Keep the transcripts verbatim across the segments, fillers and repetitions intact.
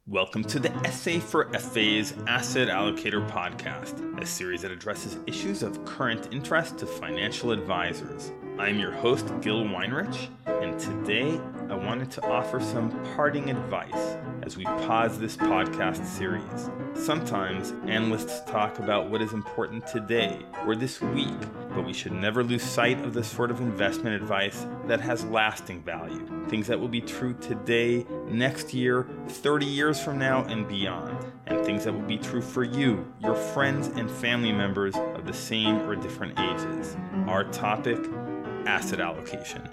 Welcome to the Essay for F A's Asset Allocator podcast, a series that addresses issues of current interest to financial advisors. I'm your host, Gil Weinrich, and today I wanted to offer some parting advice as we pause this podcast series. Sometimes analysts talk about what is important today or this week, but we should never lose sight of the sort of investment advice that has lasting value, things that will be true today, next year, thirty years from now, and beyond, and things that will be true for you, your friends, and family members of the same or different ages. Our topic: asset allocation.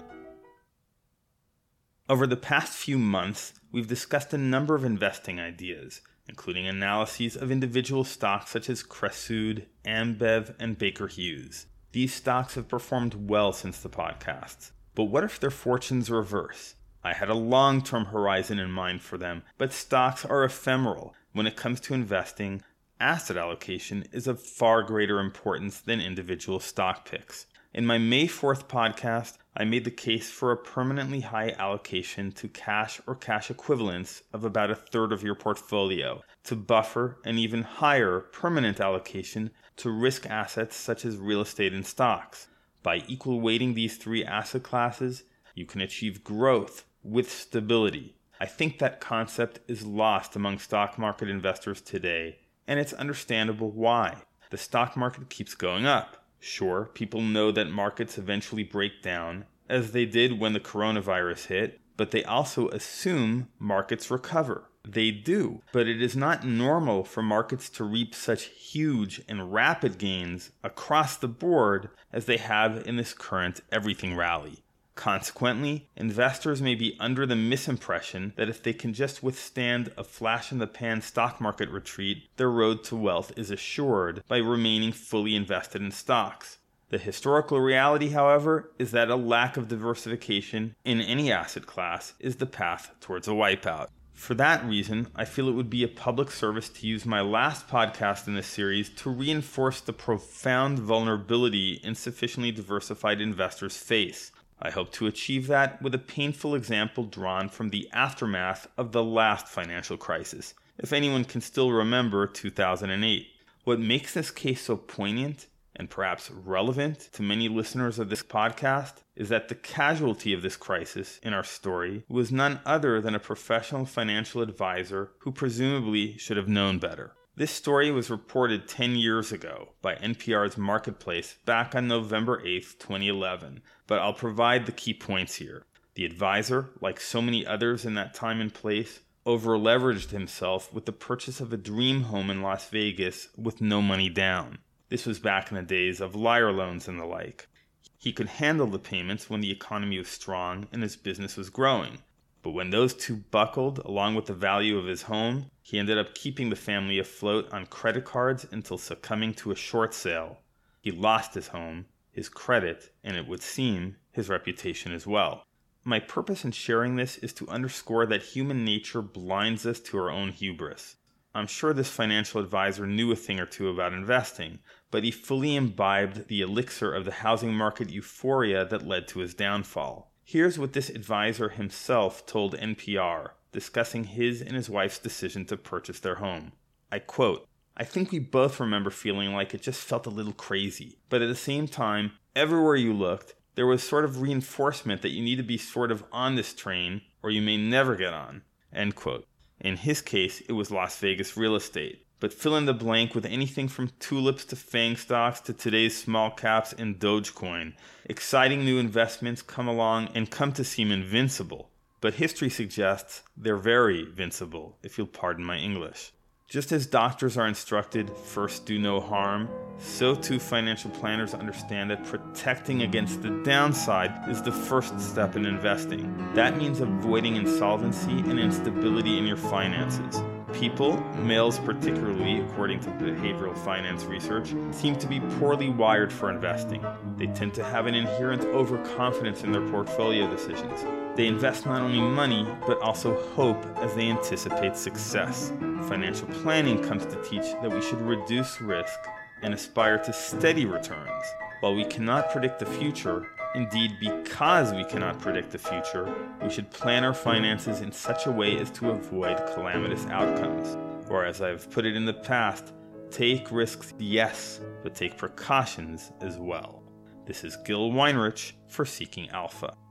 Over the past few months, we've discussed a number of investing ideas, including analyses of individual stocks such as Cresud, Ambev, and Baker Hughes. These stocks have performed well since the podcast. But what if their fortunes reverse? I had a long-term horizon in mind for them, but stocks are ephemeral. When it comes to investing, asset allocation is of far greater importance than individual stock picks. In my May fourth podcast, I made the case for a permanently high allocation to cash or cash equivalents of about a third of your portfolio, to buffer an even higher permanent allocation to risk assets such as real estate and stocks. By equal weighting these three asset classes, you can achieve growth with stability. I think that concept is lost among stock market investors today, and it's understandable why. The stock market keeps going up. Sure, people know that markets eventually break down, as they did when the coronavirus hit, but they also assume markets recover. They do, but it is not normal for markets to reap such huge and rapid gains across the board as they have in this current everything rally. Consequently, investors may be under the misimpression that if they can just withstand a flash-in-the-pan stock market retreat, their road to wealth is assured by remaining fully invested in stocks. The historical reality, however, is that a lack of diversification in any asset class is the path towards a wipeout. For that reason, I feel it would be a public service to use my last podcast in this series to reinforce the profound vulnerability insufficiently diversified investors face. I hope to achieve that with a painful example drawn from the aftermath of the last financial crisis, if anyone can still remember two thousand eight. What makes this case so poignant and perhaps relevant to many listeners of this podcast is that the casualty of this crisis in our story was none other than a professional financial advisor who presumably should have known better. This story was reported ten years ago by N P R's Marketplace back on November eighth, twenty eleven, but I'll provide the key points here. The advisor, like so many others in that time and place, over-leveraged himself with the purchase of a dream home in Las Vegas with no money down. This was back in the days of liar loans and the like. He could handle the payments when the economy was strong and his business was growing. But when those two buckled, along with the value of his home, he ended up keeping the family afloat on credit cards until succumbing to a short sale. He lost his home, his credit, and it would seem, his reputation as well. My purpose in sharing this is to underscore that human nature blinds us to our own hubris. I'm sure this financial advisor knew a thing or two about investing, but he fully imbibed the elixir of the housing market euphoria that led to his downfall. Here's what this advisor himself told N P R, discussing his and his wife's decision to purchase their home. I quote, "I think we both remember feeling like it just felt a little crazy, but at the same time, everywhere you looked, there was sort of reinforcement that you need to be sort of on this train or you may never get on." End quote. In his case, it was Las Vegas real estate. But fill in the blank with anything from tulips to FANG stocks to today's small caps and Dogecoin. Exciting new investments come along and come to seem invincible. But history suggests they're very vincible, if you'll pardon my English. Just as doctors are instructed, first do no harm, so too financial planners understand that protecting against the downside is the first step in investing. That means avoiding insolvency and instability in your finances. People, males particularly, according to behavioral finance research, seem to be poorly wired for investing. They tend to have an inherent overconfidence in their portfolio decisions. They invest not only money, but also hope as they anticipate success. Financial planning comes to teach that we should reduce risk and aspire to steady returns. While we cannot predict the future, Indeed, because we cannot predict the future, we should plan our finances in such a way as to avoid calamitous outcomes. Or as I've put it in the past, take risks, yes, but take precautions as well. This is Gil Weinrich for Seeking Alpha.